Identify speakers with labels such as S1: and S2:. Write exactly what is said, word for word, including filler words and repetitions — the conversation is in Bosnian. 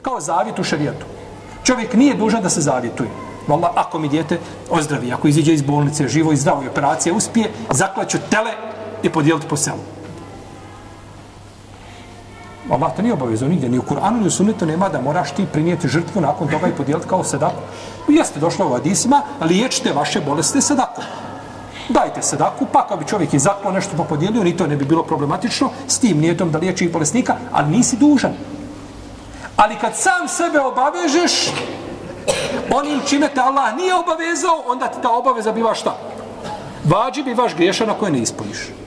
S1: Kao zavjet u šerijetu. Čovjek nije dužan da se zavjetuje. Wallah, ako mi dijete ozdravi, ako iziđe iz bolnice, živo i zdravo i operacija uspije, zaklaću tele i podijeliti po selu. Allah to nije obavezao nigdje, ni u Kur'anu, ni u sunnetu nema da moraš ti prinijeti žrtvu nakon toga i podijeliti kao sadaku. Jeste došlo u hadisima, liječite vaše bolesti sadakom. Dajte sadaku, pa kao bi čovjek i zaklao nešto pa podijelio, ni to ne bi bilo problematično, s tim nijetom da liječi bolesnika, ali nisi dužan. Ali kad sam sebe obavežeš, onim čime te Allah nije obavezao, onda ti ta obaveza biva šta? Vađib i vaš griješan ako je ne ispuniš.